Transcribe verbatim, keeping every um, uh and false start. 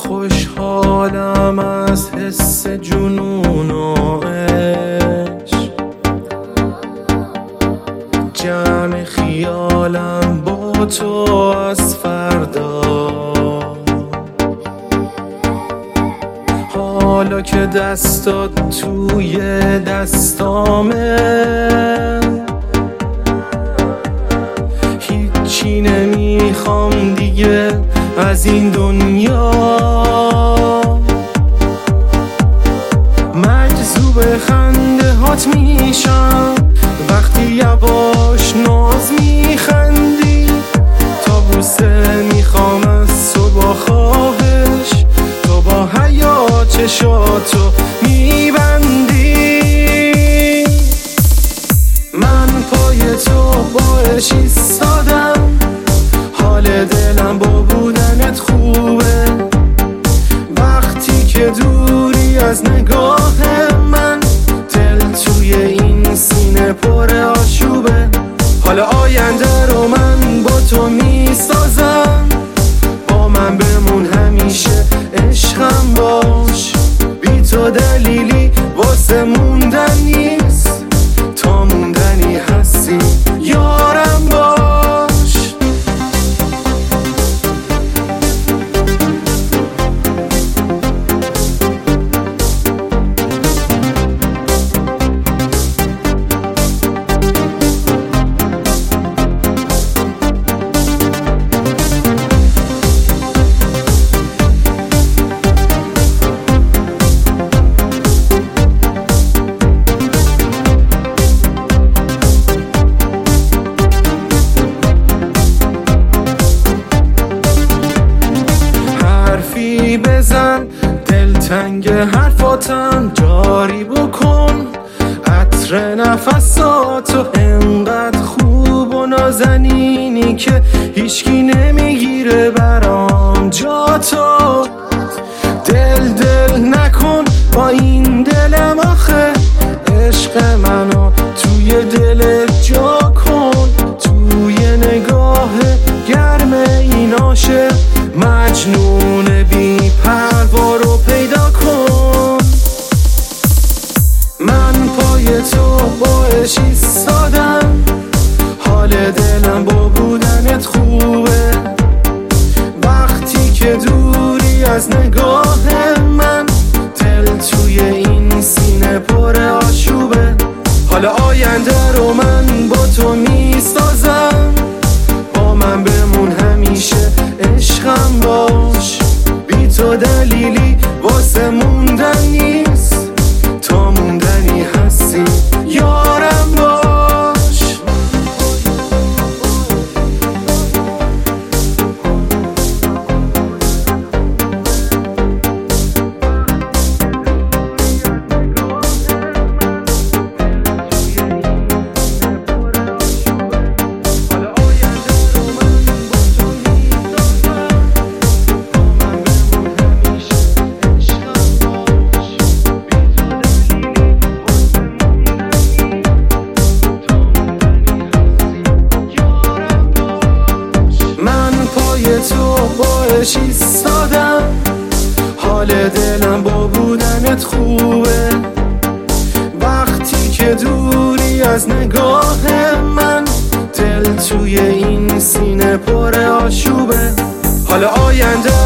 خوشحالم از حس جنون و عشق، جمع خیالم با تو از فردا. حالا که دستات توی دستامه، هیچی نمیخوام دیگه از این دنیا. مجذوب خنده هات میشم وقتی یواش ناز میخندی. تا بوسه میخوام از تو با خواهش، تو با حیا چشاتو میبندی. من پای تو باش ایستادم، حال دلم با بودنت خوبه. وقتی که دوری از نگاه من، دل توی این سینه پر آشوبه. حالا آینده رو من با تو میسازم، با من بمون همیشه عشقم باش. بی تو دلیلی واسه موندن نیست، تا موندنی هستی یارم باش. بزن دلتنگ حرفاتم جاری بکن، عطر نفساتو انقدر خوب و نازنینی که هیچکی نمیگیره برام جاتو. دل دل نکن با این دلم آخه، عشق منو توی دلت جا کن. توی نگاه گرم این عاشق مجنون بی پروا رو پیدا کن. من پای تو باش ایستادم، حال دلم با بودنت خوبه. وقتی که دوری از نگاه من، دل توی این سینه پر آشوبه. حالا آینده رو من با تو میسازم، با من بمون همیشه عشقم باش. بی تو دلیلی واسه موندن نیست، تا موندنی هستی یارم باش. تو باش ایستادم، حال دلم با بودنت خوبه. وقتی که دوری از نگاه من، دل توی این سینه پر آشوبه. حالا آینده